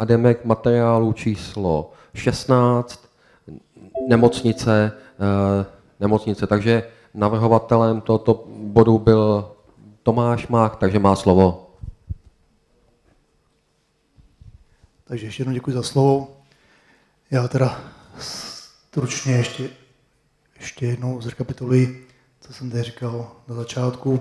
a jdeme k materiálu číslo 16, nemocnice. Takže navrhovatelem tohoto bodu byl Tomáš Mach, takže má slovo. Takže ještě jednou děkuji za slovo. Já teda stručně ještě jednou zrekapituluji, co jsem tady říkal na začátku.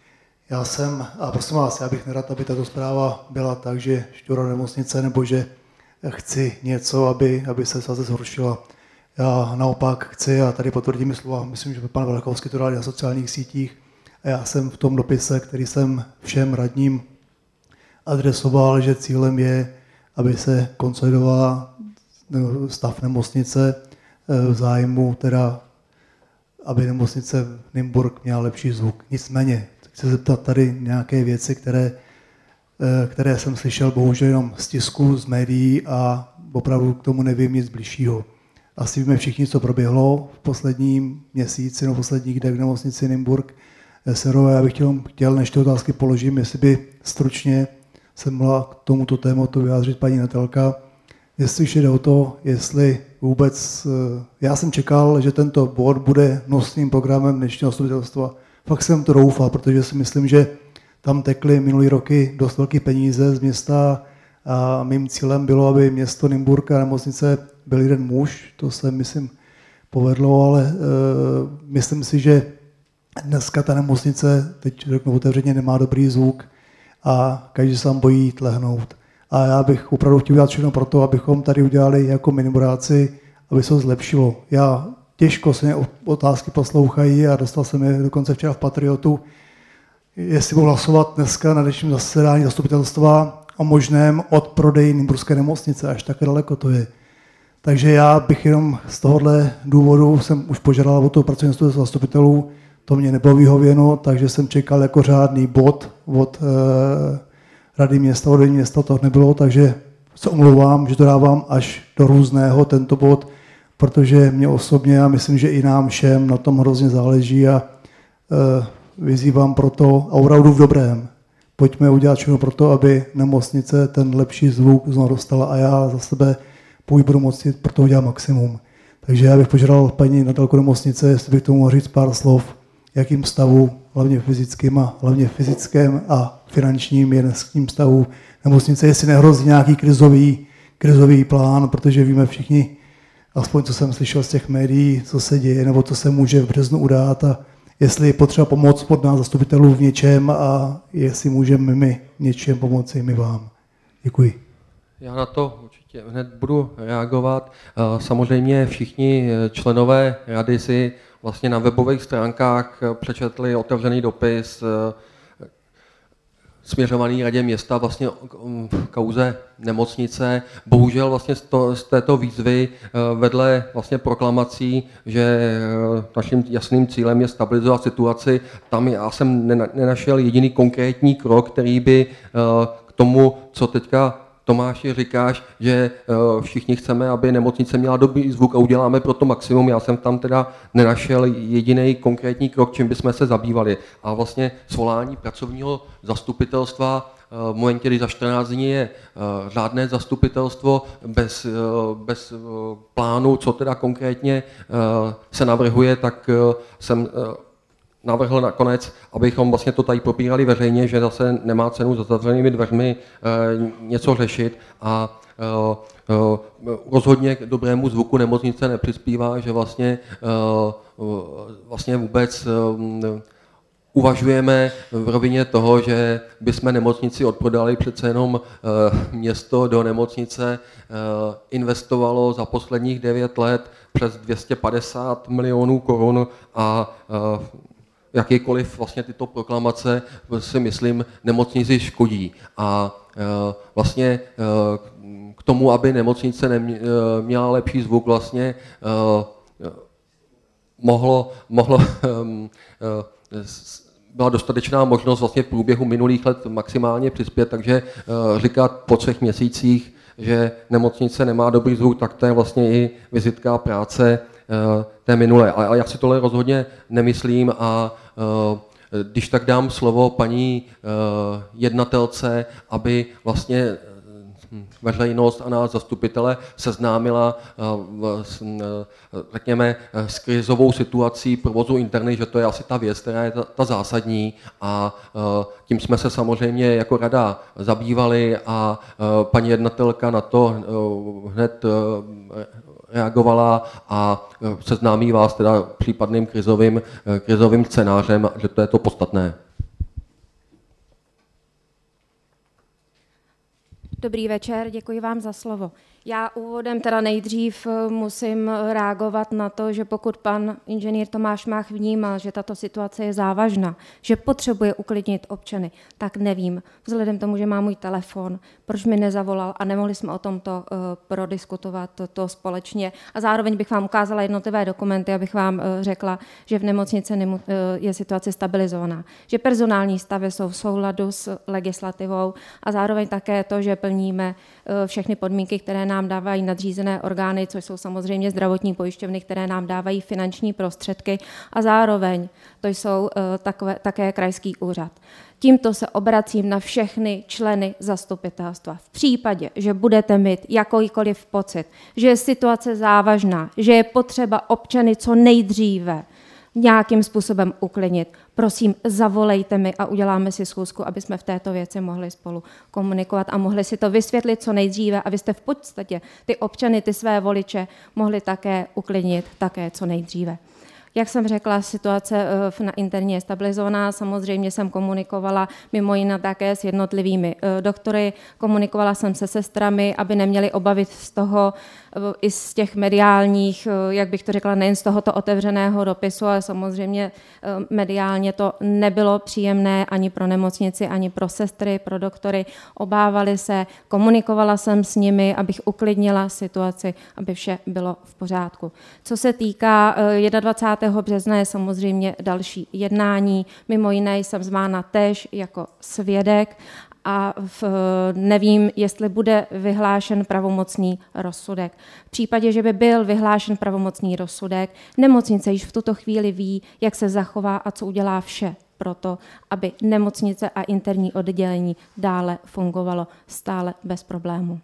A prosím vás, já bych nerad, aby tato zpráva byla tak, že šťoura nemocnice, nebo že chci něco, aby se zase zhoršila. Já naopak chci, a tady potvrdím slova, myslím, že pan Velkovský to dal na sociálních sítích, a já jsem v tom dopise, který jsem všem radním adresoval, že cílem je, aby se konsolidovala stav nemocnice v zájmu teda, aby nemocnice Nymburk měla lepší zvuk. Nicméně, chci se zeptat tady nějaké věci, které jsem slyšel bohužel jenom z tisku, z médií a opravdu k tomu nevím nic bližšího. Asi víme všichni, co proběhlo v posledním měsíci, v posledních dnech v nemocnici Nymburk. Serové, já bych chtěl, než ty otázky položím, jestli by stručně se mohla k tomuto tématu vyjádřit paní Natelka. Jestli jde o to, jestli vůbec... Já jsem čekal, že tento bod bude nosným programem dnešního zastupitelstva. Fakt jsem to doufal, protože si myslím, že tam tekly minulý roky dost velké peníze z města a mým cílem bylo, aby město Nymburk a nemocnice byl jeden muž. To se, myslím, povedlo, ale myslím si, že dneska ta nemocnice, teď řeknu otevřeně, nemá dobrý zvuk a každý se tam bojí jít lehnout. A já bych opravdu chtěl udělat všechno pro to, abychom tady udělali jako minimuráci, aby se to zlepšilo. Já těžko se mě otázky poslouchají a dostal jsem je dokonce včera v Patriotu, jestli budu hlasovat dneska na dnešním zasedání zastupitelstva o možném odprodeji Nymburské nemocnice, až tak daleko to je. Takže já bych jenom z tohohle důvodu jsem už požádal o to pracovní zastupitelů, to mě nebylo vyhověno, takže jsem čekal jako řádný bod od Rady města, od vedení města to nebylo, takže se omlouvám, že to dávám až do různého tento bod, protože mě osobně a myslím, že i nám všem na tom hrozně záleží a vyzývám proto, a opravdu v dobrém, pojďme udělat všechno pro to, aby nemocnice ten lepší zvuk znovu dostala a já za sebe budu moci pro to udělat maximum. Takže já bych požádal paní Natelku nemocnice, jestli bych tomu mohl říct pár slov, jakým stavu, hlavně fyzickém a finančním jenským stavu nemocnice, jestli nehrozí nějaký krizový plán, protože víme všichni, aspoň co jsem slyšel z těch médií, co se děje, nebo co se může v březnu udát a jestli je potřeba pomoct od nás zastupitelů v něčem a jestli můžeme my něčem pomoci, my vám. Děkuji. Já na to určitě hned budu reagovat. Samozřejmě všichni členové rady si vlastně na webových stránkách přečetli otevřený dopis směřovaný radě města vlastně v kauze nemocnice. Bohužel vlastně z této výzvy vedle vlastně proklamací, že naším jasným cílem je stabilizovat situaci, tam já jsem nenašel jediný konkrétní krok, který by k tomu, co teďka Tomáši říkáš, že všichni chceme, aby nemocnice měla dobrý zvuk a uděláme pro to maximum. Já jsem tam teda nenašel jediný konkrétní krok, čím bychom se zabývali. A vlastně svolání pracovního zastupitelstva v momentě, kdy za 14 dní je řádné zastupitelstvo bez plánu, co teda konkrétně se navrhuje, tak jsem navrhl nakonec, abychom vlastně to tady propírali veřejně, že zase nemá cenu za zavřenými dveřmi něco řešit a rozhodně k dobrému zvuku nemocnice nepřispívá, že vlastně vůbec uvažujeme v rovině toho, že bychom nemocnici odprodali, přece jenom město do nemocnice investovalo za posledních 9 let přes 250 milionů korun a jakýkoliv vlastně tyto proklamace si myslím nemocnici škodí. A vlastně k tomu, aby nemocnice měla lepší zvuk, vlastně byla dostatečná možnost vlastně v průběhu minulých let maximálně přispět, takže říkat po 3 měsících, že nemocnice nemá dobrý zvuk, tak to je vlastně i vizitka práce té minulé. Ale já si tohle rozhodně nemyslím a když tak dám slovo paní jednatelce, aby vlastně veřejnost a nás zastupitele seznámila řekněme, s krizovou situací provozu interny, že to je asi ta věc, která je ta zásadní a tím jsme se samozřejmě jako rada zabývali a paní jednatelka na to hned reagovala a seznámí vás teda případným krizovým scénářem, že to je to podstatné. Dobrý večer, děkuji vám za slovo. Já úvodem teda nejdřív musím reagovat na to, že pokud pan inženýr Tomáš Mach vnímal, že tato situace je závažná, že potřebuje uklidnit občany, tak nevím, vzhledem tomu, že má můj telefon, proč mi nezavolal a nemohli jsme o tomto prodiskutovat to společně. A zároveň bych vám ukázala jednotlivé dokumenty, abych vám řekla, že v nemocnici je situace stabilizovaná, že personální stavy jsou v souladu s legislativou a zároveň také to, že plníme všechny podmínky, které nám dávají nadřízené orgány, což jsou samozřejmě zdravotní pojišťovny, které nám dávají finanční prostředky a zároveň to jsou také krajský úřad. Tímto se obracím na všechny členy zastupitelstva. V případě, že budete mít jakýkoliv pocit, že je situace závažná, že je potřeba občany co nejdříve nějakým způsobem uklidnit, prosím, zavolejte mi a uděláme si schůzku, aby jsme v této věci mohli spolu komunikovat a mohli si to vysvětlit co nejdříve, abyste v podstatě ty občany, ty své voliče mohli také uklidnit také co nejdříve. Jak jsem řekla, situace na interně je stabilizovaná, samozřejmě jsem komunikovala mimo jiné také s jednotlivými doktory, komunikovala jsem se sestrami, aby neměli obavy z toho, i z těch mediálních, jak bych to řekla, nejen z tohoto otevřeného dopisu, ale samozřejmě mediálně to nebylo příjemné ani pro nemocnici, ani pro sestry, pro doktory. Obávali se, komunikovala jsem s nimi, abych uklidnila situaci, aby vše bylo v pořádku. Co se týká 21. března je samozřejmě další jednání, mimo jiné jsem zvána též jako svědek a nevím, jestli bude vyhlášen pravomocný rozsudek. V případě, že by byl vyhlášen pravomocný rozsudek, nemocnice již v tuto chvíli ví, jak se zachová a co udělá vše pro to, aby nemocnice a interní oddělení dále fungovalo stále bez problémů.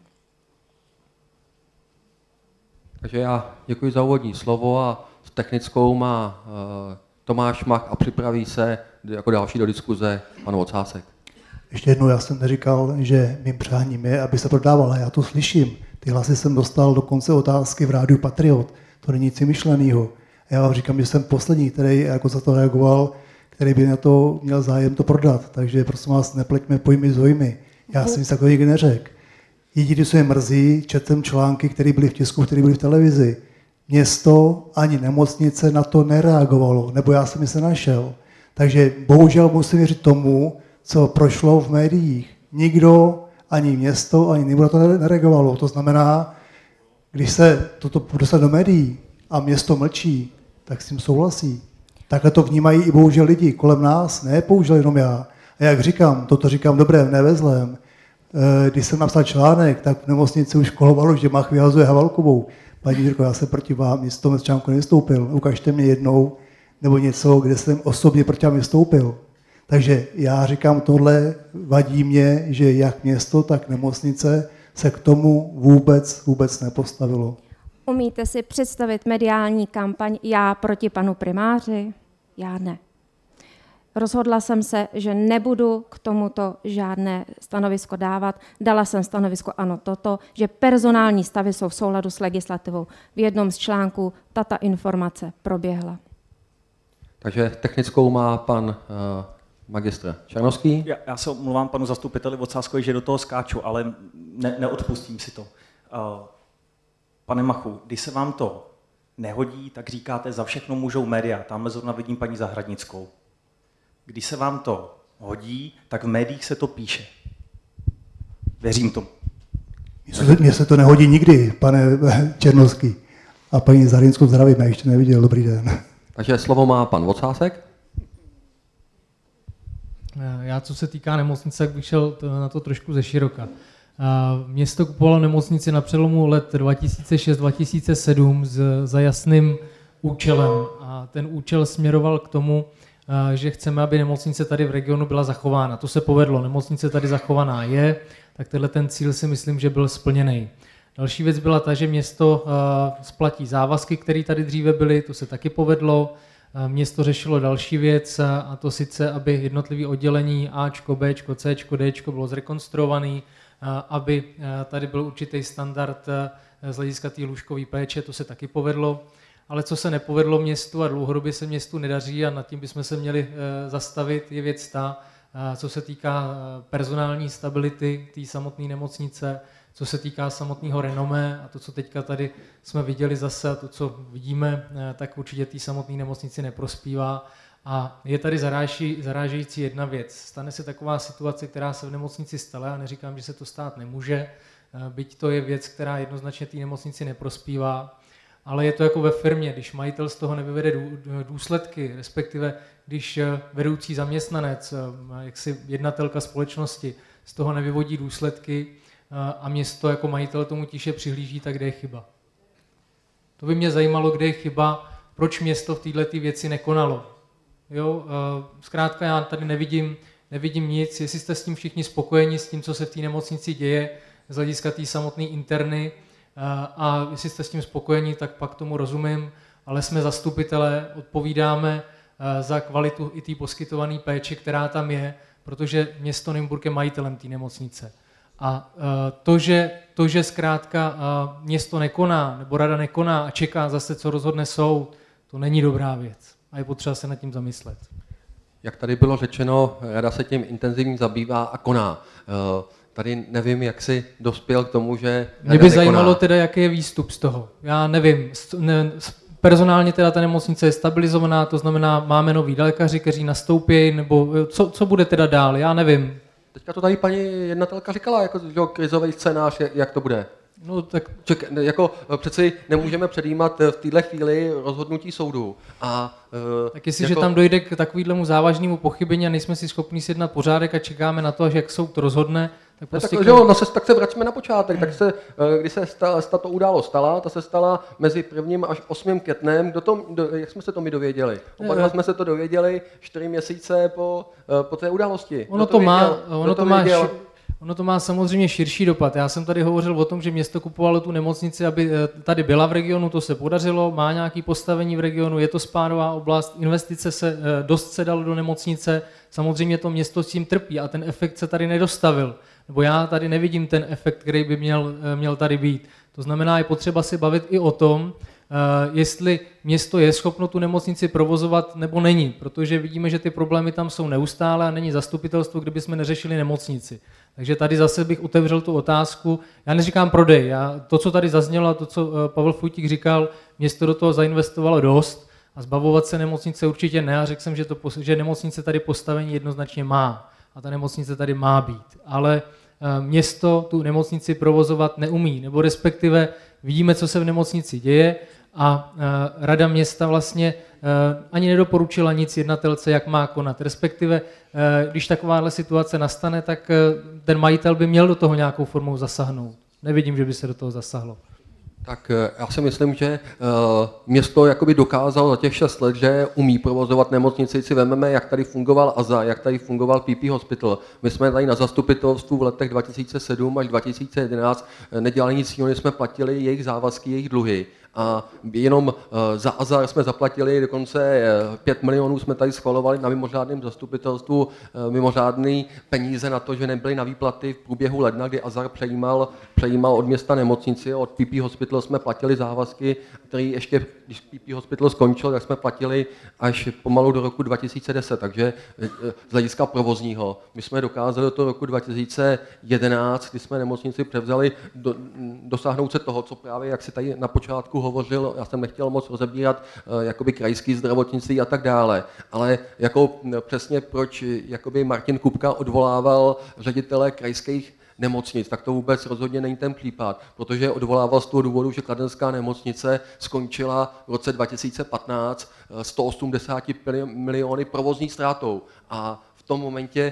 Takže já děkuji za úvodní slovo a s technickou má Tomáš Mach a připraví se jako další do diskuze pan Vocásek. Ještě jednou, já jsem neříkal, že mým přáním je, aby se prodávala. Já to slyším. Ty hlasy jsem dostal do konce otázky v rádiu Patriot. To není nic vymyšleného. Já vám říkám, že jsem poslední, který jako za to reagoval, který by na to měl zájem to prodat. Takže prosím vás, nepleťme pojmy s hojmy. Já jsem nic takového nikdy neřekl. Jediné, co mě mrzí, četl jsem články, které byly v tisku, které byly v televizi. Město ani nemocnice na to nereagovalo, nebo já jsem se našel. Takže bohužel musím věřit tomu, co prošlo v médiích. Nikdo, ani město, ani nebude to nereagovalo. To znamená, když se toto dostane do médií a město mlčí, tak s tím souhlasí. Takhle to vnímají i bohužel lidi kolem nás, ne použil jenom já. A jak říkám, toto říkám dobrém, ne ve zlém. Když jsem napsal článek, tak v nemocnici už kolovalo, že Mach vyhazuje Havelkovou. Paní Jirko, já se proti vám nic v tom článku nevystoupil. Ukažte mě jednou nebo něco, kde jsem osobně proti vám vystoupil. Takže já říkám, tohle vadí mě, že jak město, tak nemocnice se k tomu vůbec nepostavilo. Umíte si představit mediální kampaň já proti panu primáři? Já ne. Rozhodla jsem se, že nebudu k tomuto žádné stanovisko dávat. Dala jsem stanovisko ano toto, že personální stavy jsou v souladu s legislativou. V jednom z článků tato informace proběhla. Takže technickou má pan magistr Černovský. Já se omlouvám panu zastupiteli Vocáskovi, že do toho skáču, ale neodpustím si to. Pane Machu, když se vám to nehodí, tak říkáte, za všechno můžou média. Tamhle zrovna vidím paní Zahradnickou. Když se vám to hodí, tak v médiích se to píše. Věřím tomu. Mně se to nehodí nikdy, pane Černovský. A paní Zahradnickou zdravím, já ještě neviděl. Dobrý den. Takže slovo má pan Vocásek. Já, co se týká nemocnice, tak bych šel na to trošku ze široka. Město kupovalo nemocnici na přelomu let 2006-2007 za jasným účelem. A ten účel směroval k tomu, že chceme, aby nemocnice tady v regionu byla zachována. To se povedlo, nemocnice tady zachovaná je, tak tenhle ten cíl si myslím, že byl splněný. Další věc byla ta, že město splatí závazky, které tady dříve byly, to se taky povedlo. Město řešilo další věc, a to sice, aby jednotlivé oddělení Ačko, Bčko, Cčko, Dčko bylo zrekonstruované, aby tady byl určitý standard z hlediska té lůžkové péče, to se taky povedlo. Ale co se nepovedlo městu a dlouhodobě se městu nedaří a nad tím bychom se měli zastavit, je věc ta, co se týká personální stability té samotné nemocnice, co se týká samotného renomé a to, co teďka tady jsme viděli zase a to, co vidíme, tak určitě té samotné nemocnici neprospívá. A je tady zarážející jedna věc. Stane se taková situace, která se v nemocnici stala, a neříkám, že se to stát nemůže, byť to je věc, která jednoznačně té nemocnici neprospívá, ale je to jako ve firmě, když majitel z toho nevyvede důsledky, respektive když vedoucí zaměstnanec, jaksi jednatelka společnosti z toho nevyvodí důsledky a město jako majitel tomu tiše přihlíží, tak kde je chyba. To by mě zajímalo, kde je chyba, proč město v této věci nekonalo. Jo, zkrátka já tady nevidím nic, jestli jste s tím všichni spokojeni, s tím, co se v té nemocnici děje, z hlediska té samotné interny, a jestli jste s tím spokojeni, tak pak tomu rozumím, ale jsme zastupitelé, odpovídáme za kvalitu i té poskytované péče, která tam je, protože město Nymburk je majitelem té nemocnice. A to, že zkrátka město nekoná, nebo rada nekoná a čeká zase, co rozhodne soud, to není dobrá věc. A je potřeba se nad tím zamyslet. Jak tady bylo řečeno, rada se tím intenzivně zabývá a koná. Tady nevím, jak jsi dospěl k tomu, že mě by zajímalo teda, jaký je výstup z toho. Já nevím. Personálně teda ta nemocnice je stabilizovaná, to znamená, máme nový lékaři, kteří nastoupí, nebo co bude teda dál, já nevím. Teďka to tady paní jednatelka říkala, jako krizový scénář, jak to bude. No tak jako přeci nemůžeme předjímat v této chvíli rozhodnutí soudu. Tak jestliže tam dojde k takovému závažnému pochybení a nejsme si schopni sjednat pořádek a čekáme na to, až jak soud to rozhodne, tak prostě... Tak se vraťme na počátek. Tak když se tato událost stala, ta se stala mezi 1. až 8. květnem. Jak jsme se to my dověděli? Oba dva jsme se to dověděli 4 měsíce po té události. Ono to má samozřejmě širší dopad. Já jsem tady hovořil o tom, že město kupovalo tu nemocnici, aby tady byla v regionu, to se podařilo, má nějaké postavení v regionu, je to spádová oblast, investice se dalo do nemocnice, samozřejmě to město s tím trpí a ten efekt se tady nedostavil. Nebo já tady nevidím ten efekt, který by měl tady být. To znamená, je potřeba si bavit i o tom, jestli město je schopno tu nemocnici provozovat nebo není, protože vidíme, že ty problémy tam jsou neustále a není zastupitelstvo, kdyby jsme neřešili nemocnici. Takže tady zase bych otevřel tu otázku, já neříkám prodej, to, co tady zaznělo a to, co Pavel Fujtík říkal, město do toho zainvestovalo dost a zbavovat se nemocnice určitě ne a řekl jsem, že nemocnice tady postavení jednoznačně má a ta nemocnice tady má být, ale město tu nemocnici provozovat neumí, nebo respektive vidíme, co se v nemocnici děje a rada města vlastně ani nedoporučila nic jednatelce, jak má konat. Respektive, když takováhle situace nastane, tak ten majitel by měl do toho nějakou formou zasáhnout. Nevidím, že by se do toho zasahlo. Tak já si myslím, že město jakoby dokázalo za těch 6 let, že umí provozovat nemocnici. Si vememe, jak tady fungoval AZA, jak tady fungoval PP Hospital. My jsme tady na zastupitelstvu v letech 2007 až 2011 nedělali nic jiného, jsme platili jejich závazky, jejich dluhy. A jenom za AZAR jsme zaplatili, dokonce 5 milionů jsme tady schvalovali na mimořádném zastupitelstvu, mimořádné peníze na to, že nebyly na výplaty v průběhu ledna, kdy AZAR přejímal od města nemocnici, od PP Hospital jsme platili závazky, které ještě, když PP Hospital skončil, tak jsme platili až pomalu do roku 2010, takže z hlediska provozního. My jsme dokázali do toho roku 2011, kdy jsme nemocnici převzali, dosáhnout se toho, co právě, jak si tady na počátku hovořil, já jsem nechtěl moc rozebírat jakoby krajský zdravotnictví a tak dále, ale jako přesně proč jakoby Martin Kupka odvolával ředitele krajských nemocnic, tak to vůbec rozhodně není ten případ, protože odvolával z toho důvodu, že kladenská nemocnice skončila v roce 2015 180 miliony provozní ztrátou a tom momentě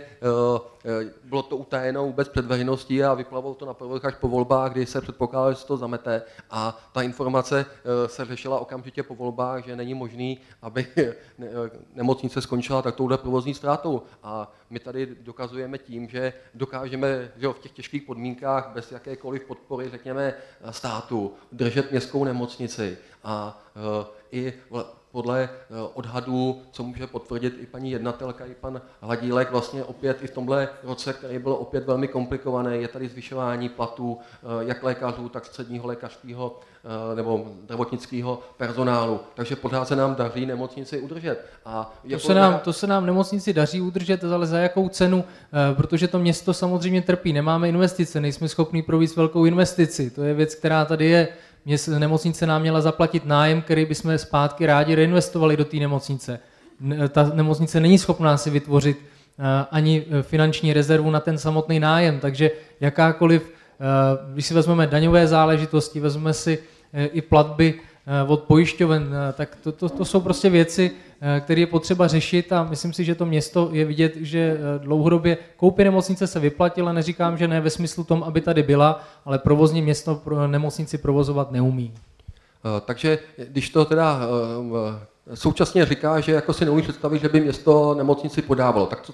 bylo to utajeno vůbec před veřejností a vyplavilo to na povrch až po volbách, kdy se předpokládalo, že se to zamete. A ta informace se řešila okamžitě po volbách, že není možný, aby nemocnice skončila touhle provozní ztrátou. A my tady dokazujeme tím, že dokážeme, že v těch těžkých podmínkách bez jakékoliv podpory, řekněme, státu, držet městskou nemocnici. A i podle odhadů, co může potvrdit i paní jednatelka, i pan Hladílek, vlastně opět i v tomhle roce, který byl opět velmi komplikovaný, je tady zvyšování platů jak lékařů, tak středního lékařského nebo zdravotnického personálu. Takže pořád se nám daří nemocnici udržet. A to se nám nemocnici daří udržet, ale za jakou cenu? Protože to město samozřejmě trpí. Nemáme investice, nejsme schopni provést velkou investici. To je věc, která tady je. Nemocnice nám měla zaplatit nájem, který bychom zpátky rádi reinvestovali do té nemocnice. Ta nemocnice není schopná si vytvořit ani finanční rezervu na ten samotný nájem, takže jakákoliv, když si vezmeme daňové záležitosti, vezmeme si i platby od pojišťoven, tak to jsou prostě věci, které je potřeba řešit a myslím si, že to město je vidět, že dlouhodobě koupě nemocnice se vyplatila, neříkám, že ne ve smyslu tom, aby tady byla, ale provozně město nemocnici provozovat neumí. Takže když to teda současně říká, že jako si neumí představit, že by město nemocnici podávalo, tak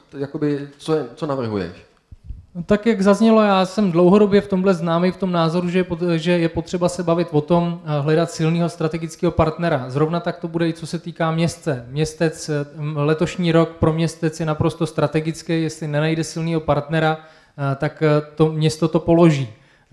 co navrhuješ? No, tak jak zaznělo, já jsem dlouhodobě v tomhle známý v tom názoru, že je potřeba se bavit o tom, hledat silného strategického partnera. Zrovna tak to bude i co se týká městce. Městec, letošní rok pro městec je naprosto strategický, jestli nenajde silného partnera, tak to město to položí.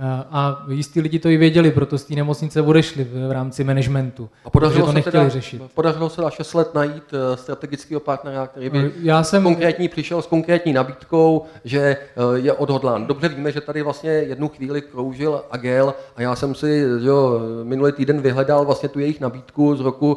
A jistí lidi to i věděli, proto z té nemocnice odešli v rámci managementu, protože to nechtěli řešit. Podařilo se za 6 let najít strategického partnera, který by přišel s konkrétní nabídkou, že je odhodlán. Dobře víme, že tady vlastně jednu chvíli kroužil Agel a já jsem si minulý týden vyhledal vlastně tu jejich nabídku z roku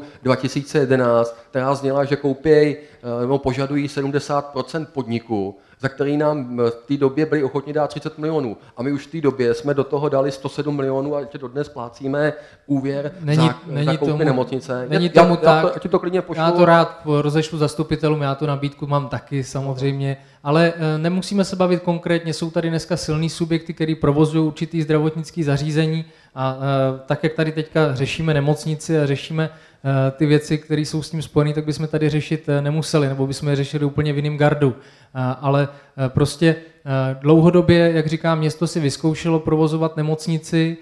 2011, která zněla, že požadují 70% podniku, za který nám v té době byli ochotni dát 30 milionů. A my už v té době jsme do toho dali 107 milionů a ještě dodnes plácíme úvěr za koupy nemocnice. Ať to klidně pošlu. Já to rád rozešlu zastupitelům, já tu nabídku mám taky samozřejmě, ale nemusíme se bavit konkrétně, jsou tady dneska silný subjekty, který provozují určitý zdravotnický zařízení a tak, jak tady teďka řešíme nemocnici a řešíme ty věci, které jsou s tím spojené, tak bychom tady řešit nemuseli, nebo bychom je řešili úplně v jiném gardu. Ale prostě dlouhodobě, jak říkám, město si vyzkoušelo provozovat nemocnici,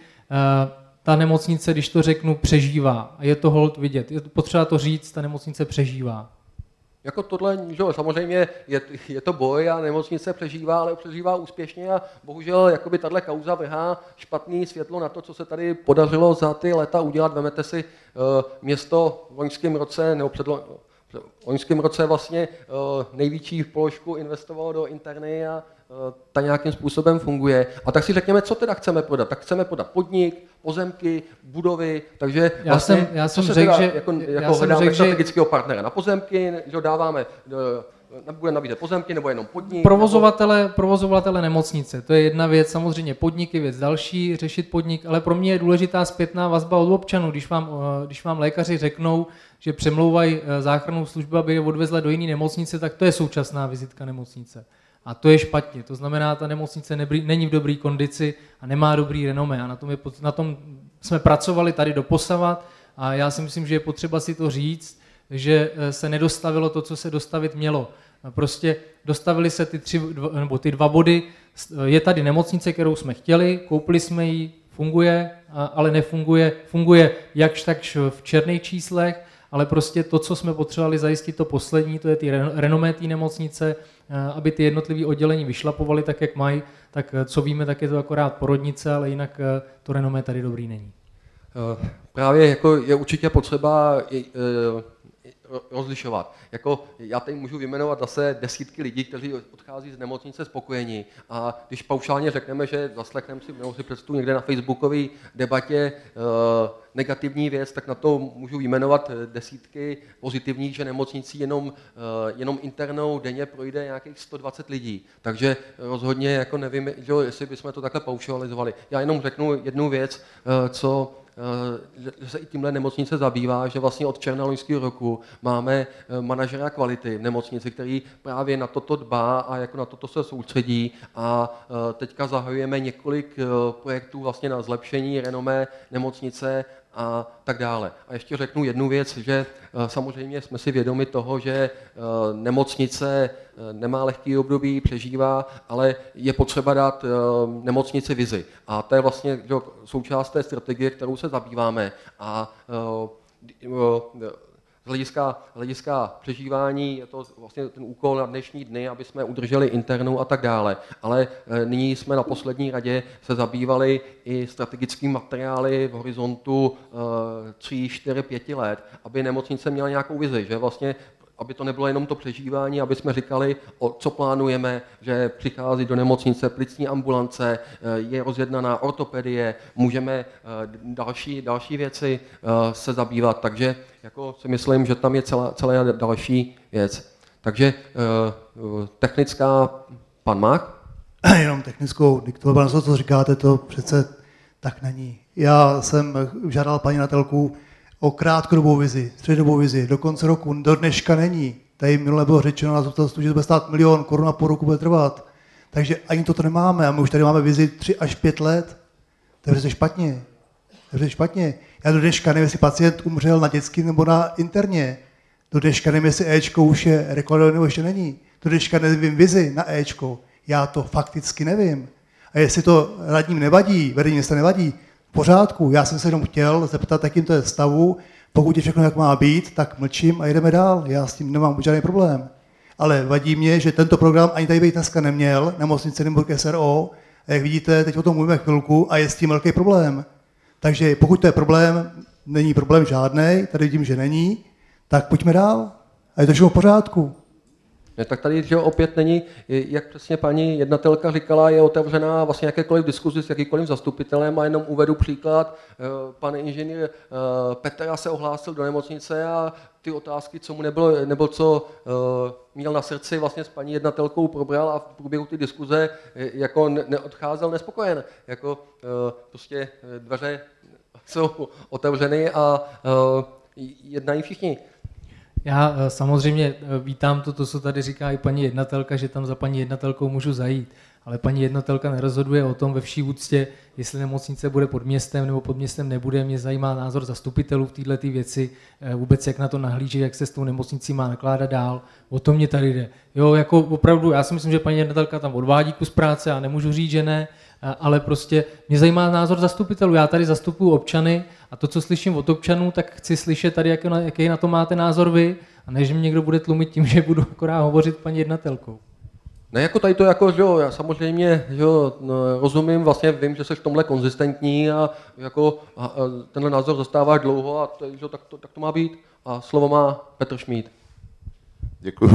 ta nemocnice, když to řeknu, přežívá. A je to holt vidět. Je potřeba to říct, ta nemocnice přežívá. Jako tohle, že samozřejmě je to boj a nemocnice přežívá, ale přežívá úspěšně a bohužel jakoby tahle kauza vrhá špatný světlo na to, co se tady podařilo za ty léta udělat. Vemete si město v loňském roce, nebo v loňském roce vlastně největší položku investovalo do interny a ta nějakým způsobem funguje. A tak si řekněme, co teda chceme prodat. Tak chceme prodat podnik, pozemky, budovy, takže vlastně, já jsem řekl, že hledáme strategického partnera na pozemky, že dáváme, budeme nabízet pozemky nebo jenom podnik. Provozovatele nemocnice, to je jedna věc, samozřejmě podnik je věc další, řešit podnik, ale pro mě je důležitá zpětná vazba od občanů, když vám lékaři řeknou, že přemlouvají záchrannou službu, aby je odvezla do jiné nemocnice, tak to je současná vizitka nemocnice. A to je špatně, to znamená, ta nemocnice není v dobré kondici a nemá dobrý renomé a na tom jsme pracovali tady doposavat a já si myslím, že je potřeba si to říct, že se nedostavilo to, co se dostavit mělo. Prostě dostavily se ty dva body, je tady nemocnice, kterou jsme chtěli, koupili jsme ji, funguje, ale nefunguje, funguje jakž takž v černých číslech, ale prostě to, co jsme potřebovali zajistit to poslední, to je ty renomé té nemocnice, aby ty jednotlivé oddělení vyšlapovaly tak, jak mají, tak co víme, tak je to akorát porodnice, ale jinak to renomé tady dobrý není. Právě jako je určitě potřeba rozlišovat. Jako já tady můžu vyjmenovat zase desítky lidí, kteří odchází z nemocnice spokojení a když paušálně řekneme, že zaslechneme si představu někde na facebookové debatě negativní věc, tak na to můžu vyjmenovat desítky pozitivních, že nemocnicí jenom internou denně projde nějakých 120 lidí. Takže rozhodně jako nevím, jestli bychom to takhle paušalizovali. Já jenom řeknu jednu věc, co že se i tímhle nemocnice zabývá, že vlastně od června loňského roku máme manažera kvality v nemocnici, který právě na toto dbá a jako na toto se soustředí a teďka zahajujeme několik projektů vlastně na zlepšení renomé nemocnice a tak dále. A ještě řeknu jednu věc, že samozřejmě jsme si vědomi toho, že nemocnice nemá lehký období, přežívá, ale je potřeba dát nemocnici vizi. A to je vlastně součást té strategie, kterou se zabýváme. A z hlediska přežívání je to vlastně ten úkol na dnešní dny, aby jsme udrželi internu a tak dále. Ale nyní jsme na poslední radě se zabývali i strategickými materiály v horizontu 3, 4, 5 let, aby nemocnice měla nějakou vizi, že vlastně aby to nebylo jenom to přežívání, aby jsme říkali, co plánujeme, že přichází do nemocnice plicní ambulance, je rozjednaná ortopedie, můžeme další věci se zabývat, takže jako si myslím, že tam je celá další věc. Takže technická, pan Mach? Jenom technickou diktoval, co říkáte, to přece tak není. Já jsem žádal paní Natelku o krátkodobou vizi, střednědobou vizi, do konce roku, do dneška není. Tady minule bylo řečeno na zastupitelstvu, že to bude stát 1 000 000 korun a po roku bude trvat. Takže ani toto nemáme a my už tady máme vizi 3 až 5 let. To je přece špatně. To je přece špatně. Já do dneška nevím, jestli pacient umřel na dětském nebo na interně. Do dneška nevím, jestli Ečko už je rekordované nebo ještě není. Do dneška nevím vizi na Ečko. Já to fakticky nevím. A jestli to radním nevadí, vedení města nevadí, v pořádku, já jsem se jenom chtěl zeptat, jakým to je stavu, pokud je všechno jak má být, tak mlčím a jedeme dál, já s tím nemám žádný problém. Ale vadí mě, že tento program ani tady být dneska neměl, nemocnice Nymburk SRO, a jak vidíte, teď o tom mluvíme chvilku a je s tím velký problém. Takže pokud to je problém, není problém žádný, tady vidím, že není, tak pojďme dál a je to všechno v pořádku. Tak tady že opět není, jak přesně paní jednatelka říkala, je otevřená vlastně jakékoliv diskuzi s jakýkoliv zastupitelem a jenom uvedu příklad. Pan inženýr Petra se ohlásil do nemocnice a ty otázky, co mu nebylo, nebo co měl na srdci, vlastně s paní jednatelkou probral a v průběhu ty diskuze jako neodcházel nespokojen. Jako prostě dveře jsou otevřeny a jednají všichni. Já samozřejmě vítám to, co tady říká i paní jednatelka, že tam za paní jednatelkou můžu zajít. Ale paní jednatelka nerozhoduje o tom ve vší úctě, jestli nemocnice bude pod městem nebo pod městem nebude. Mě zajímá názor zastupitelů v této věci, vůbec jak na to nahlíží, jak se s tou nemocnicí má nakládat dál. O to mě tady jde. Jo, jako opravdu, já si myslím, že paní jednatelka tam odvádí kus práce, já nemůžu říct, že ne, ale prostě mě zajímá názor zastupitelů. Já tady zastupuju občany a to, co slyším od občanů, tak chci slyšet tady, jaký na to máte názor vy, a ne, že mě někdo bude tlumit tím, že budu akorát hovořit paní jednatelkou. Ne, jako tady to, jako, že jo, já samozřejmě že jo, rozumím, vlastně vím, že jsi v tomhle konzistentní a jako tenhle názor zastáváš dlouho a to, že, tak to má být. A slovo má Petr Šmíd. Děkuju.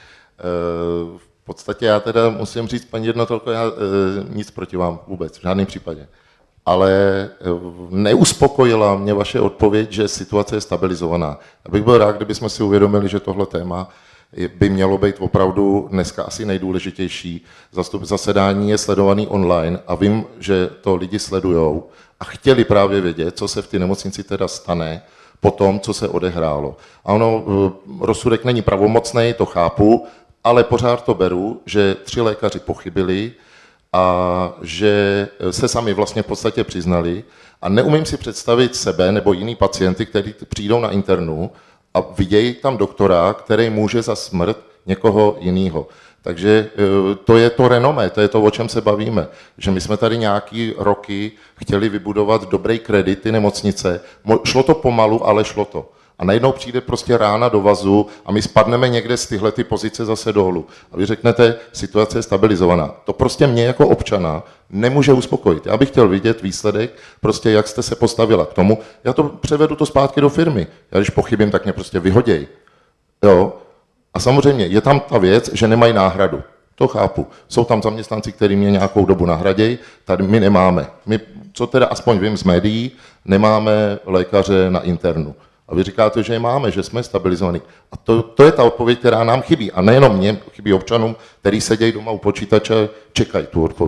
V podstatě já teda musím říct, paní jednatelko, já nic proti vám vůbec, v žádném případě. Ale neuspokojila mě vaše odpověď, že situace je stabilizovaná. Já bych byl rád, kdybychom si uvědomili, že tohle téma by mělo být opravdu dneska asi nejdůležitější. Zasedání je sledovaný online a vím, že to lidi sledujou a chtěli právě vědět, co se v té nemocnici teda stane po tom, co se odehrálo. A ono, rozsudek není pravomocný, to chápu, ale pořád to beru, že 3 lékaři pochybili a že se sami vlastně v podstatě přiznali a neumím si představit sebe nebo jiný pacienty, kteří přijdou na internu a vidějí tam doktora, který může za smrt někoho jiného. Takže to je to renomé, to je to, o čem se bavíme. Že my jsme tady nějaký roky chtěli vybudovat dobrý kredit ty nemocnice. Šlo to pomalu, ale šlo to. A najednou přijde prostě rána do vazu a my spadneme někde z tyhle ty pozice zase dolů. A vy řeknete, situace je stabilizovaná. To prostě mě jako občana nemůže uspokojit. Já bych chtěl vidět výsledek, prostě jak jste se postavila k tomu. Já to převedu to zpátky do firmy. Já když pochybím, tak mě prostě vyhoděj. Jo? A samozřejmě je tam ta věc, že nemají náhradu. To chápu. Jsou tam zaměstnanci, kteří mě nějakou dobu nahradějí, tady my nemáme. My, co teda aspoň vím z médií, nemáme lékaře na internu. A vy říkáte, že je máme, že jsme stabilizovaní. A to je ta odpověď, která nám chybí. A nejenom mně, chybí občanům, kteří sedějí doma u počítače, čekají tu odpověď.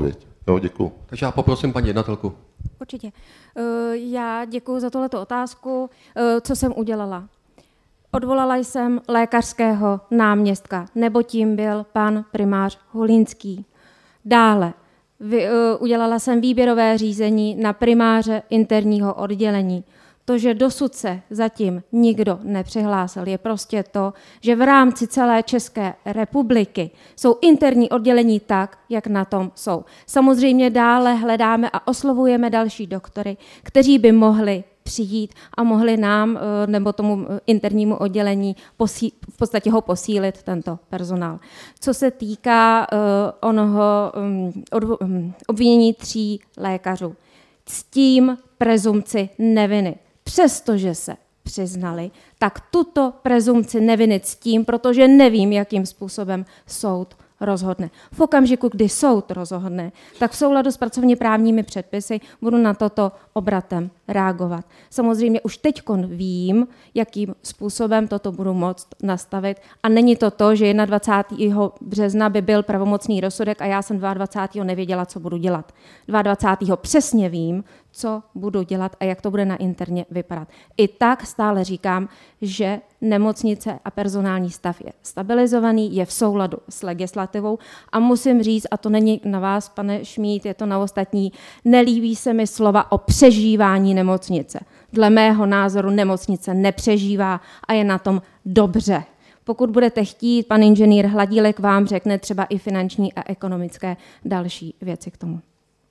Jo, děkuju. Takže já poprosím paní jednatelku. Určitě. Já děkuji za tuhletu otázku. Co jsem udělala? Odvolala jsem lékařského náměstka, nebo tím byl pan primář Holínský. Dále udělala jsem výběrové řízení na primáře interního oddělení. To, že dosud se zatím nikdo nepřihlásil, je prostě to, že v rámci celé České republiky jsou interní oddělení tak, jak na tom jsou. Samozřejmě dále hledáme a oslovujeme další doktory, kteří by mohli přijít a mohli nám nebo tomu internímu oddělení v podstatě ho posílit, tento personál. Co se týká onoho obvinění 3 lékařů, ctím prezumci neviny. Přestože se přiznali, tak tuto prezumci neviny ctím, protože nevím, jakým způsobem soud rozhodne. V okamžiku, kdy soud rozhodne, tak v souladu s pracovně právními předpisy budu na toto obratem reagovat. Samozřejmě už teďkon vím, jakým způsobem toto budu moct nastavit a není to to, že 21. března by byl pravomocný rozsudek a já jsem 22. nevěděla, co budu dělat. 22. přesně vím, co budu dělat a jak to bude na interně vypadat. I tak stále říkám, že nemocnice a personální stav je stabilizovaný, je v souladu s legislativou a musím říct, a to není na vás, pane Šmíd, je to na ostatní, nelíbí se mi slova o přežívání nemocnice. Dle mého názoru nemocnice nepřežívá a je na tom dobře. Pokud budete chtít, pan inženýr Hladílek vám řekne třeba i finanční a ekonomické další věci k tomu.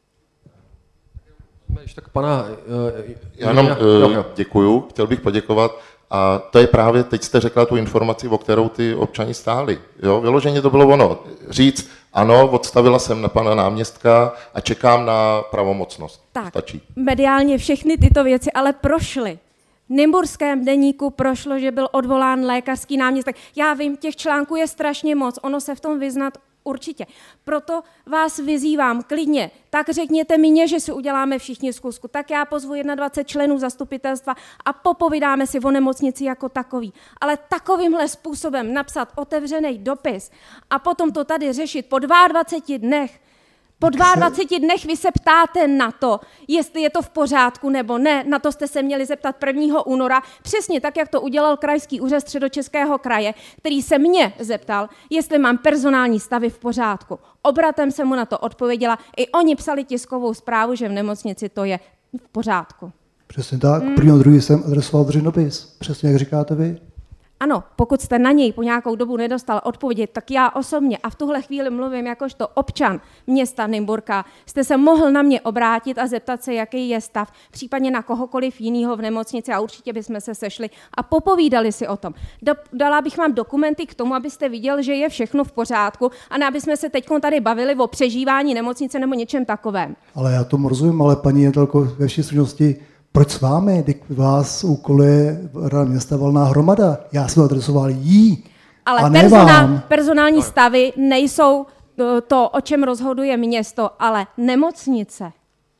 Tak pana, já jenom děkuju, chtěl bych poděkovat. A to je právě, teď jste řekla tu informaci, o kterou ty občani stáli. Jo? Vyloženě to bylo ono. Říct, ano, odstavila jsem na pana náměstka a čekám na pravomocnost. Tak, stačí. Mediálně všechny tyto věci ale prošly. V Nymburském deníku prošlo, že byl odvolán lékařský náměstek. Já vím, těch článků je strašně moc, ono se v tom vyznat určitě. Proto vás vyzývám klidně, tak řekněte mi, že si uděláme všichni zkusku. Tak já pozvu 21 členů zastupitelstva a popovídáme si o nemocnici jako takový. Ale takovýmhle způsobem napsat otevřený dopis a potom to tady řešit po 22 dnech, po 22 dnech vy se ptáte na to, jestli je to v pořádku nebo ne. Na to jste se měli zeptat 1. února, přesně tak, jak to udělal Krajský úřad Středočeského kraje, který se mě zeptal, jestli mám personální stavy v pořádku. Obratem jsem mu na to odpověděla. I oni psali tiskovou zprávu, že v nemocnici to je v pořádku. Přesně tak. 1.2. jsem adresoval dopis. Přesně jak říkáte vy. Ano, pokud jste na něj po nějakou dobu nedostal odpověď, tak já osobně, a v tuhle chvíli mluvím jakožto občan města Nymburka, jste se mohl na mě obrátit a zeptat se, jaký je stav, případně na kohokoliv jiného v nemocnici a určitě bychom se sešli a popovídali si o tom. Dala bych vám dokumenty k tomu, abyste viděl, že je všechno v pořádku a ne, aby jsme se teď tady bavili o přežívání nemocnice nebo něčem takovém. Ale já tomu rozumím, ale paní jednatelko, ve vší stručnosti, proč s vámi, když vás úkoluje Rada města valná hromada? Já jsem adresoval jí. Ale personální stavy nejsou to, o čem rozhoduje město, ale nemocnice.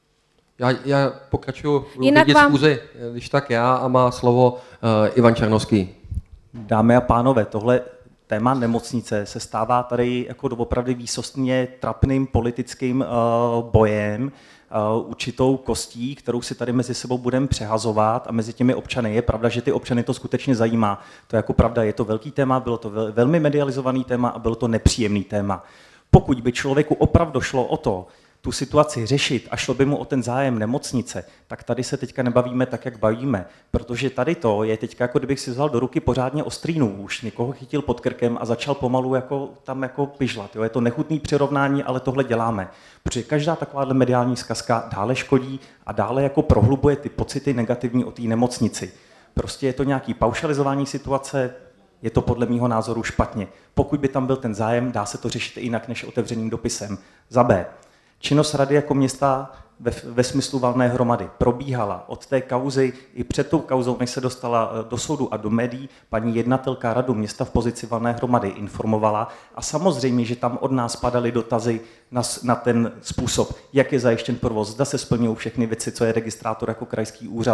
Já pokračuju v diskuzi, když tak já, a má slovo Ivan Černovský. Dámy a pánové, tohle téma nemocnice se stává tady jako doopravdy výsostně trapným politickým bojem, určitou kostí, kterou si tady mezi sebou budeme přehazovat a mezi těmi občany. Je pravda, že ty občany to skutečně zajímá. To je jako pravda, je to velký téma, bylo to velmi medializovaný téma a bylo to nepříjemný téma. Pokud by člověku opravdu šlo o to, tu situaci řešit a šlo by mu o ten zájem nemocnice, tak tady se teďka nebavíme tak, jak bavíme, protože tady to je teďka, jako kdybych si vzal do ruky pořádně ostrý nůž, někoho chytil pod krkem a začal pomalu tam pižlat. Jo? Je to nechutný přirovnání, ale tohle děláme. Protože každá takováhle mediální zkazka dále škodí a dále jako prohlubuje ty pocity negativní o té nemocnici. Prostě je to nějaký paušalizování situace, je to podle mýho názoru špatně. Pokud by tam byl ten zájem, dá se to řešit jinak než otevřeným dopisem. Za B. Činnost rady jako města ve smyslu valné hromady probíhala od té kauzy i před tou kauzou, než se dostala do soudu a do médií, paní jednatelka radu města v pozici valné hromady informovala a samozřejmě, že tam od nás padaly dotazy na ten způsob, jak je zajištěn provoz, zda se splňují všechny věci, co je registrátor jako krajský úřad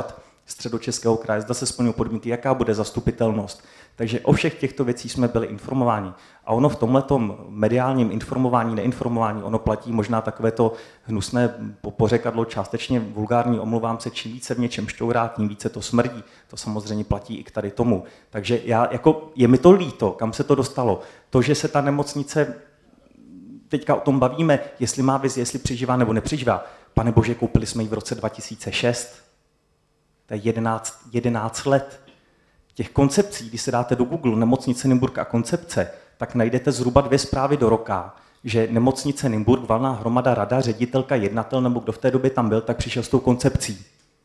Středočeského kraje, zda se splňují podmínky, jaká bude zastupitelnost. Takže o všech těchto věcí jsme byli informováni. A ono v tomhletom mediálním informování, neinformování, ono platí možná takové to hnusné pořekadlo, částečně vulgární, omlouvám se, čím více v něčem šťourá, tím více to smrdí. To samozřejmě platí i k tady tomu. Takže je mi to líto, kam se to dostalo. To, že se ta nemocnice, teďka o tom bavíme, jestli má vizi, jestli přežívá nebo nepřežívá. Pane bože, koupili jsme ji v roce 2006. To je 11 let. Těch koncepcí, když se dáte do Google nemocnice Nymburk a koncepce, tak najdete zhruba 2 zprávy do roka, že nemocnice Nymburk, valná hromada, rada, ředitelka, jednatel nebo kdo v té době tam byl, tak přišel s tou koncepcí.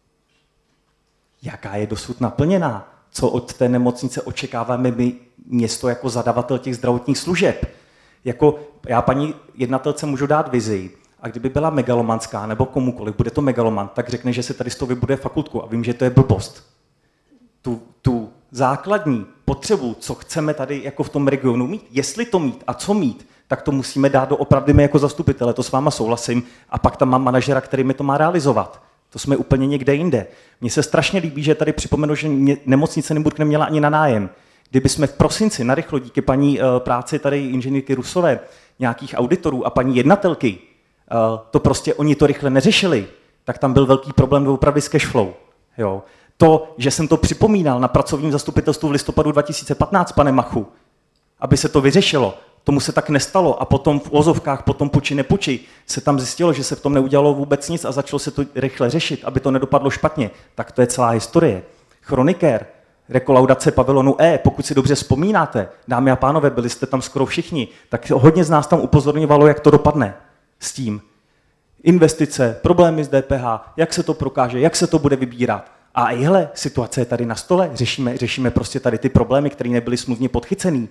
Jaká je dosud naplněná? Co od té nemocnice očekáváme my, město, jako zadavatel těch zdravotních služeb? Jako já paní jednatelce můžu dát vizi, a kdyby byla megalomanská nebo komukoliv, bude to megaloman, tak řekne, že se tady z toho vybuduje fakultku a vím, že to je blbost. Tu základní potřebu, co chceme tady jako v tom regionu mít, jestli to mít a co mít, tak to musíme dát do opravdy my jako zastupitele, to s váma souhlasím, a pak tam mám manažera, který mi to má realizovat. To jsme úplně někde jinde. Mně se strašně líbí, že tady připomenu, že nemocnice Nymburk neměla ani na nájem. Kdyby jsme v prosinci narychlo díky paní práci tady inženýrky Rusové, nějakých auditorů a paní jednatelky, to prostě oni to rychle neřešili, tak tam byl velký problém opravdu s cashflow. Jo. To, že jsem to připomínal na pracovním zastupitelstvu v listopadu 2015, pane Machu, aby se to vyřešilo, tomu se tak nestalo a potom v ozovkách, potom puči nepuči, se tam zjistilo, že se v tom neudělalo vůbec nic a začalo se to rychle řešit, aby to nedopadlo špatně. Tak to je celá historie. Chronikér, rekolaudace pavilonu E, pokud si dobře vzpomínáte, dámy a pánové, byli jste tam skoro všichni, tak hodně z nás tam upozorňovalo, jak to dopadne s tím. Investice, problémy s DPH, jak se to prokáže, jak se to bude vybírat. A ihle, situace je tady na stole, řešíme prostě tady ty problémy, které nebyly smluvně podchycený.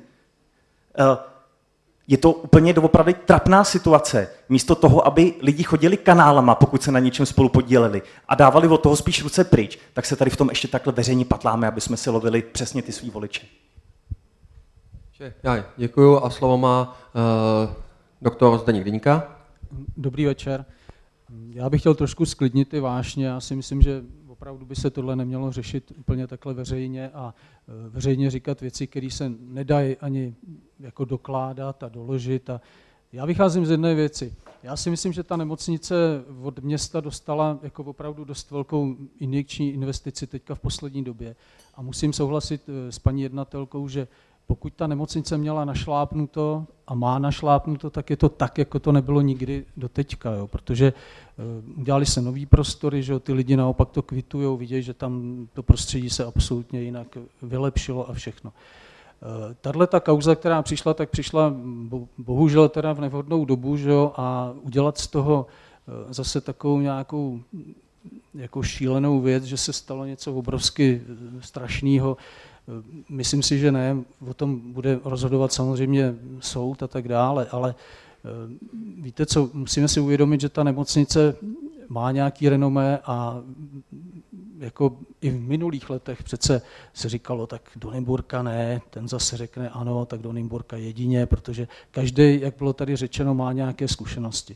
Je to úplně doopravdy trapná situace. Místo toho, aby lidi chodili kanálama, pokud se na něčem spolu podíleli a dávali od toho spíš ruce pryč, tak se tady v tom ještě takhle veřejně patláme, aby jsme si lovili přesně ty svý voliče. Já děkuju a slovo má doktor Zdeněk Dyňka. Dobrý večer. Já bych chtěl trošku sklidnit ty vášně. Já si myslím, že opravdu by se tohle nemělo řešit úplně takhle veřejně a veřejně říkat věci, které se nedají ani jako dokládat a doložit. A já vycházím z jedné věci. Já si myslím, že ta nemocnice od města dostala jako opravdu dost velkou injekční investici teďka v poslední době. A musím souhlasit s paní jednatelkou, že pokud ta nemocnice měla našlápnuto a má našlápnuto, tak je to tak, jako to nebylo nikdy doteďka, jo, protože udělali se nový prostory, že ty lidi naopak to kvitujou, vidějí, že tam to prostředí se absolutně jinak vylepšilo a všechno. Tahle ta kauza, která přišla, tak přišla bohužel teda v nevhodnou dobu, že jo, a udělat z toho zase takovou nějakou jako šílenou věc, že se stalo něco obrovsky strašného. Myslím si, že ne, o tom bude rozhodovat samozřejmě soud a tak dále, ale víte co, musíme si uvědomit, že ta nemocnice má nějaký renomé a jako i v minulých letech přece se říkalo, tak do Nymburka ne, ten zase řekne ano, tak do Nymburka jedině, protože každý, jak bylo tady řečeno, má nějaké zkušenosti.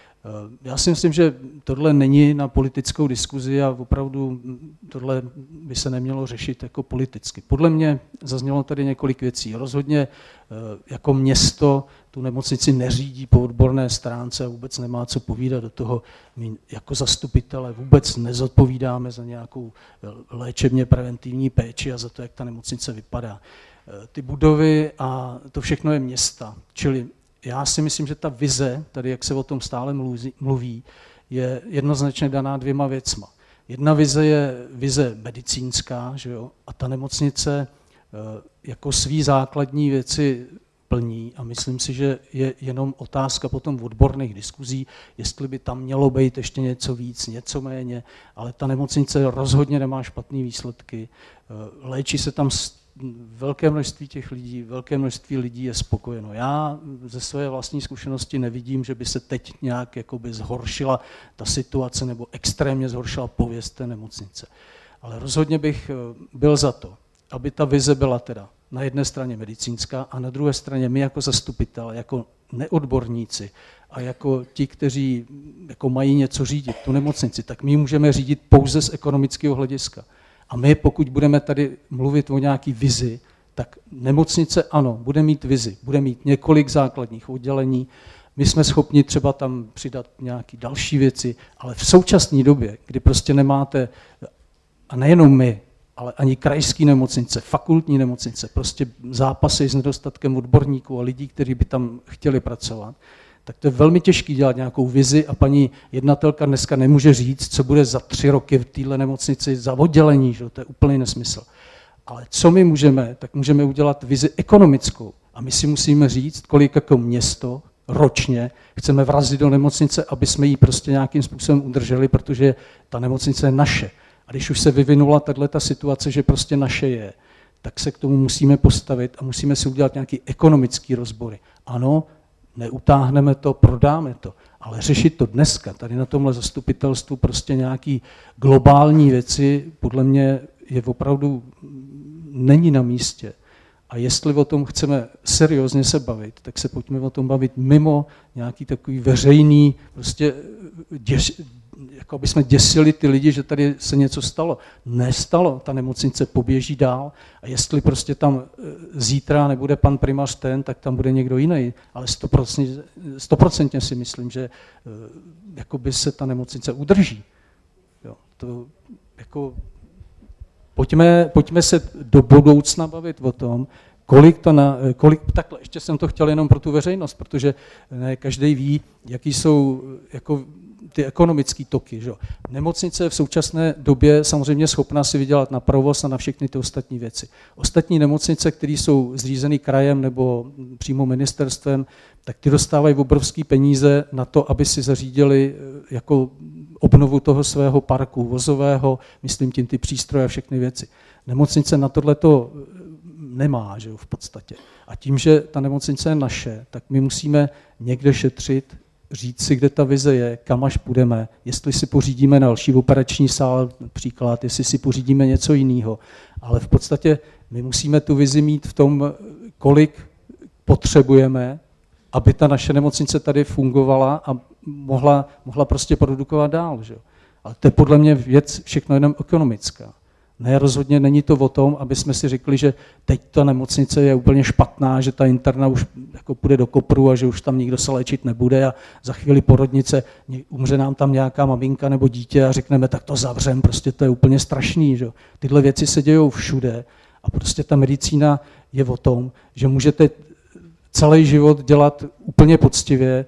Já si myslím, že tohle není na politickou diskuzi a opravdu tohle by se nemělo řešit jako politicky. Podle mě zaznělo tady několik věcí. Rozhodně jako město tu nemocnici neřídí po odborné stránce a vůbec nemá co povídat do toho. My jako zastupitelé vůbec nezodpovídáme za nějakou léčebně preventivní péči a za to, jak ta nemocnice vypadá. Ty budovy a to všechno je města, čili já si myslím, že ta vize, tady jak se o tom stále mluví, je jednoznačně daná 2 věcma. Jedna vize je vize medicínská, že jo, a ta nemocnice jako svý základní věci plní a myslím si, že je jenom otázka potom v odborných diskuzí, jestli by tam mělo být ještě něco víc, něco méně, ale ta nemocnice rozhodně nemá špatné výsledky, léčí se tam velké množství těch lidí, velké množství lidí je spokojeno. Já ze své vlastní zkušenosti nevidím, že by se teď nějak jakoby zhoršila ta situace nebo extrémně zhoršila pověst té nemocnice. Ale rozhodně bych byl za to, aby ta vize byla teda na jedné straně medicínská a na druhé straně my jako zastupitelé, jako neodborníci a jako ti, kteří jako mají něco řídit, tu nemocnici, tak my můžeme řídit pouze z ekonomického hlediska. A my, pokud budeme tady mluvit o nějaký vizi, tak nemocnice ano, bude mít vizi, bude mít několik základních oddělení, my jsme schopni třeba tam přidat nějaké další věci, ale v současné době, kdy prostě nemáte, a nejenom my, ale ani krajské nemocnice, fakultní nemocnice, prostě zápasy s nedostatkem odborníků a lidí, kteří by tam chtěli pracovat, tak to je velmi těžké dělat nějakou vizi a paní jednatelka dneska nemůže říct, co bude za 3 roky v téhle nemocnici za oddělení, že? To je úplný nesmysl. Ale co my můžeme, tak můžeme udělat vizi ekonomickou a my si musíme říct, kolik jako město ročně chceme vrazit do nemocnice, aby jsme ji prostě nějakým způsobem udrželi, protože ta nemocnice je naše. A když už se vyvinula tato situace, že prostě naše je, tak se k tomu musíme postavit a musíme si udělat nějaký ekonomický rozbory. Ano, neutáhneme to, prodáme to, ale řešit to dneska, tady na tomhle zastupitelstvu prostě nějaký globální věci, podle mě je opravdu není na místě. A jestli o tom chceme seriózně se bavit, tak se pojďme o tom bavit mimo nějaký takový veřejný, prostě jako aby jsme děsili ty lidi, že tady se něco stalo. Nestalo, ta nemocnice poběží dál a jestli prostě tam zítra nebude pan primář ten, tak tam bude někdo jiný, ale 100% si myslím, že jakoby se ta nemocnice udrží. Jo, to jako Pojďme se do budoucna bavit o tom, takhle, ještě jsem to chtěl jenom pro tu veřejnost, protože ne každý ví, jaký jsou jako ty ekonomické toky. Že? Nemocnice je v současné době samozřejmě schopná si vydělat na provoz a na všechny ty ostatní věci. Ostatní nemocnice, které jsou zřízeny krajem nebo přímo ministerstvem, tak ty dostávají obrovské peníze na to, aby si zařídili jako obnovu toho svého parku vozového, myslím tím ty přístroje a všechny věci. Nemocnice na tohleto nemá, že jo, v podstatě. A tím, že ta nemocnice je naše, tak my musíme někde šetřit, říct si, kde ta vize je, kam až půjdeme, jestli si pořídíme další operační sál, například, jestli si pořídíme něco jiného. Ale v podstatě my musíme tu vizi mít v tom, kolik potřebujeme, aby ta naše nemocnice tady fungovala a mohla prostě produkovat dál. Že? Ale to je podle mě věc všechno jenom ekonomická. Ne, rozhodně není to o tom, aby jsme si řekli, že teď ta nemocnice je úplně špatná, že ta interna už jako půjde do kopru a že už tam nikdo se léčit nebude a za chvíli porodnice umře nám tam nějaká maminka nebo dítě a řekneme, tak to zavřem, prostě to je úplně strašný. Že? Tyhle věci se dějou všude a prostě ta medicína je o tom, že můžete celý život dělat úplně poctivě,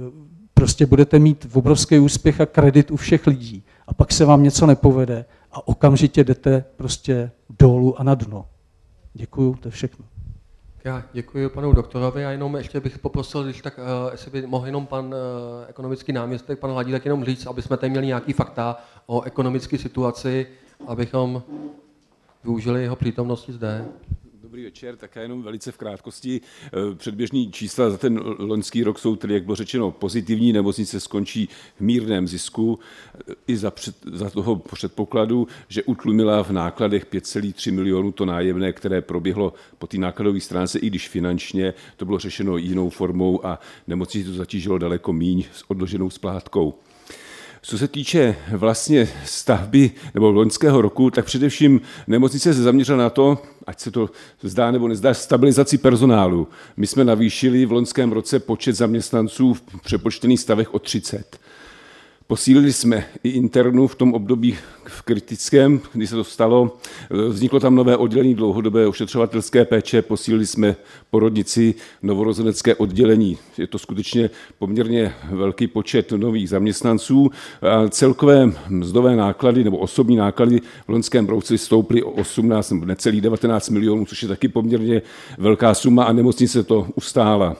prostě budete mít obrovský úspěch a kredit u všech lidí a pak se vám něco nepovede a okamžitě jdete prostě dolů a na dno. Děkuju, to je všechno. Já děkuji panu doktorovi a jenom ještě bych poprosil, když tak, jestli by mohl jenom pan ekonomický náměstek, pan Hladílek jenom říct, aby jsme tady měli nějaký fakta o ekonomické situaci, abychom využili jeho přítomnosti zde. Dobrý večer, tak jenom velice v krátkosti. Předběžný čísla za ten loňský rok jsou tedy, jak bylo řečeno, pozitivní. Nemocnice skončí v mírném zisku i za toho předpokladu, že utlumila v nákladech 5,3 milionů to nájemné, které proběhlo po té nákladové stránce, i když finančně to bylo řešeno jinou formou a nemocnici to zatížilo daleko míň s odloženou splátkou. Co se týče vlastně stavby nebo loňského roku, tak především nemocnice se zaměřila na to, ať se to zdá nebo nezdá, stabilizaci personálu. My jsme navýšili v loňském roce počet zaměstnanců v přepočtených stavech o 30. Posílili jsme i internu v tom období v kritickém, kdy se to stalo. Vzniklo tam nové oddělení dlouhodobé ošetřovatelské péče, posílili jsme porodnici, novorozenecké oddělení. Je to skutečně poměrně velký počet nových zaměstnanců. A celkové mzdové náklady nebo osobní náklady v loňském roce stouply o 18 nebo necelých 19 milionů, což je taky poměrně velká suma a nemocnice to ustála.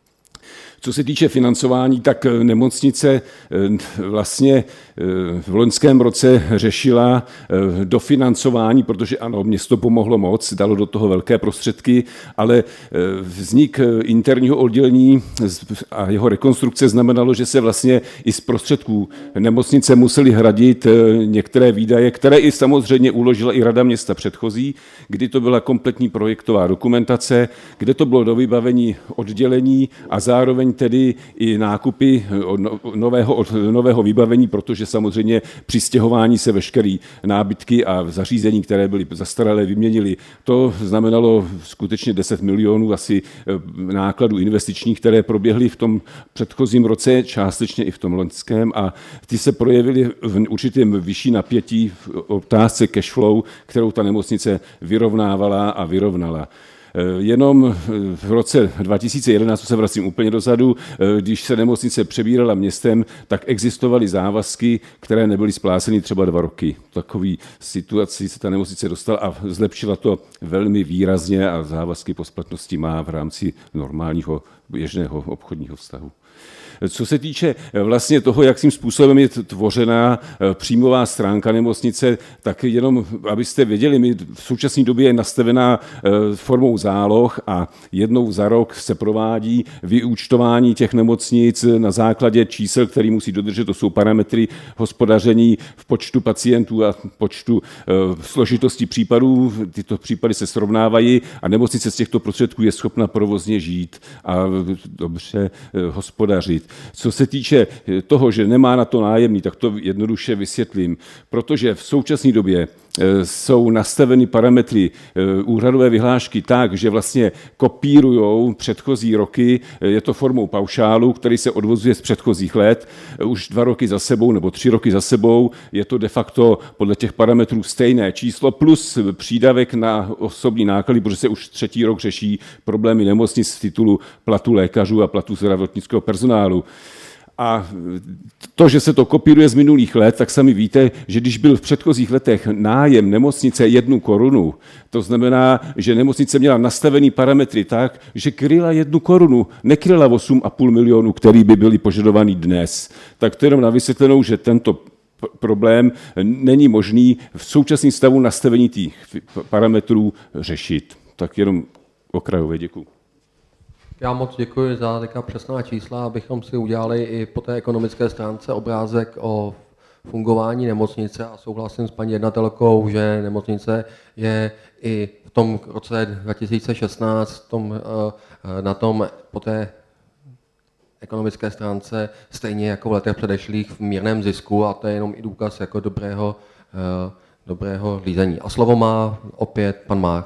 Co se týče financování, tak nemocnice vlastně v loňském roce řešila dofinancování, protože ano, město pomohlo moc, dalo do toho velké prostředky, ale vznik interního oddělení a jeho rekonstrukce znamenalo, že se vlastně i z prostředků nemocnice museli hradit některé výdaje, které i samozřejmě uložila i Rada města předchozí, kdy to byla kompletní projektová dokumentace, kde to bylo do vybavení oddělení a zároveň zároveň tedy i nákupy nového vybavení, protože samozřejmě při stěhování se veškeré nábytky a zařízení, které byly zastaralé, vyměnily. To znamenalo skutečně 10 milionů asi nákladů investičních, které proběhly v tom předchozím roce, částečně i v tom loňském, a ty se projevily v určitém vyšší napětí v otázce cashflow, kterou ta nemocnice vyrovnávala a vyrovnala. Jenom v roce 2011, to se vracím úplně dozadu, když se nemocnice přebírala městem, tak existovaly závazky, které nebyly spláceny třeba 2 roky. Takový situaci se ta nemocnice dostala a zlepšila to velmi výrazně a závazky po splatnosti má v rámci normálního běžného obchodního vztahu. Co se týče vlastně toho, jakým způsobem je tvořená příjmová stránka nemocnice, tak jenom, abyste věděli, my v současné době je nastavená formou záloh a jednou za rok se provádí vyúčtování těch nemocnic na základě čísel, které musí dodržet. To jsou parametry hospodaření v počtu pacientů a počtu složitosti případů. Tyto případy se srovnávají a nemocnice z těchto prostředků je schopna provozně žít a dobře hospodařit. Co se týče toho, že nemá na to nájemný, tak to jednoduše vysvětlím. Protože v současné době jsou nastaveny parametry úhradové vyhlášky tak, že vlastně kopírujou předchozí roky, je to formou paušálu, který se odvozuje z předchozích let, už 2 roky za sebou nebo 3 roky za sebou, je to de facto podle těch parametrů stejné číslo plus přídavek na osobní náklady, protože se už 3. rok řeší problémy nemocnic z titulu platu lékařů a platu zdravotnického personálu. A to, že se to kopíruje z minulých let, tak sami víte, že když byl v předchozích letech nájem nemocnice 1 korunu, to znamená, že nemocnice měla nastavený parametry tak, že kryla 1 korunu, nekryla 8,5 milionu, který by byly požadovaný dnes. Tak to jenom na vysvětlenou, že tento problém není možný v současném stavu nastavení těch parametrů řešit. Tak jenom okrajově děkuji. Já moc děkuji za taková přesná čísla, abychom si udělali i po té ekonomické stránce obrázek o fungování nemocnice a souhlasím s paní jednatelkou, že nemocnice je i v tom roce 2016 na tom po té ekonomické stránce stejně jako v letech předešlých v mírném zisku a to je jenom i důkaz jako dobrého řízení. A slovo má opět pan Mách.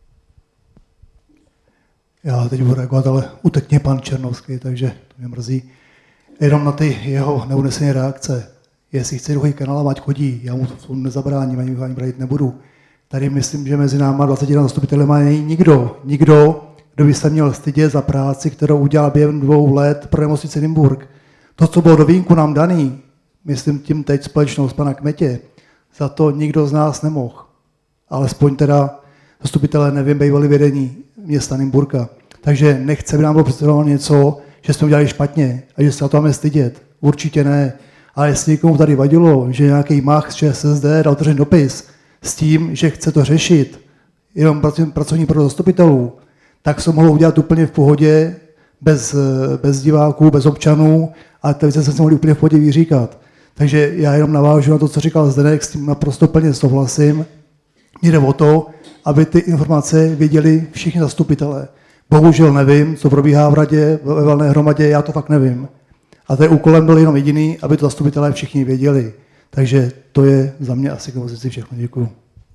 Já teď budu reagovat, ale utekně pan Černovský, takže to mě mrzí. Jenom na ty jeho neunesené reakce. Jestli chce druhý kanál, ať chodí, já mu to nezabráním, ani ho ani brát nebudu. Tady myslím, že mezi náma 21 zastupiteli není nikdo, kdo by se měl stydět za práci, kterou udělal během 2 let pro nemocnici Nymburk. To, co bylo do vínku nám daný, myslím tím teď společnost pana Kmetě, za to nikdo z nás nemohl. Alespoň teda zastupitelé, nevím, bývali vedení města Nymburka. Takže nechce, aby nám bylo představovat něco, že jsme udělali špatně a že se na to máme stydět. Určitě ne. Ale jestli někomu tady vadilo, že nějaký mach z ČSSD dal otevřený dopis s tím, že chce to řešit, jenom pracovní pro zastupitelů, tak se mohlo udělat úplně v pohodě, bez diváků, bez občanů, ale televize se mohli úplně v pohodě vyříkat. Takže já jenom navážu na to, co říkal Zdeněk, s tím naprosto plně souhlasím. Jde o to, aby ty informace věděli všichni zastupitelé. Bohužel nevím, co probíhá v radě, ve valné hromadě, já to fakt nevím. A ten úkolem byl jenom jediný, aby to zastupitelé všichni věděli. Takže to je za mě asi k pozici všechno. Děkuju.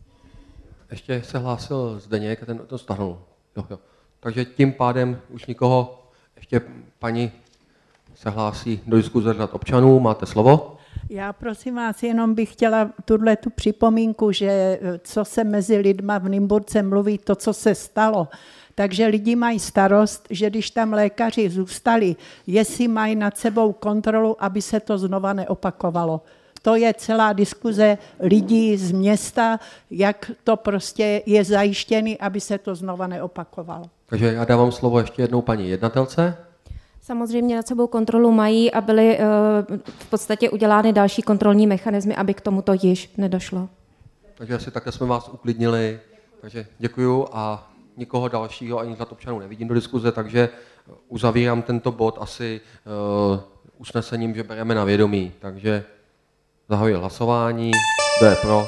Ještě se hlásil Zdeněk a ten to stahnul. Jo. Takže tím pádem už nikoho, ještě paní se hlásí do diskuze nad občanů, máte slovo. Já prosím vás, jenom bych chtěla tu připomínku, že co se mezi lidma v Nymburce mluví, to, co se stalo, takže lidi mají starost, že když tam lékaři zůstali, jestli mají nad sebou kontrolu, aby se to znova neopakovalo. To je celá diskuze lidí z města, jak to prostě je zajištěný, aby se to znova neopakovalo. Takže já dávám slovo ještě jednou paní jednatelce. Samozřejmě nad sebou kontrolu mají a byly v podstatě udělány další kontrolní mechanismy, aby k tomuto již nedošlo. Takže asi takhle jsme vás uklidnili. Takže děkuju a nikoho dalšího ani z občanů nevidím do diskuze, takže uzavírám tento bod asi usnesením, že bereme na vědomí. Takže zahajuji hlasování. Kdo je pro?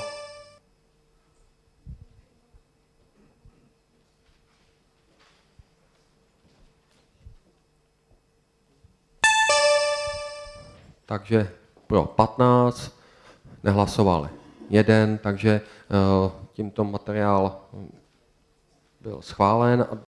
takže pro 15, nehlasoval 1, takže tímto materiál byl schválen.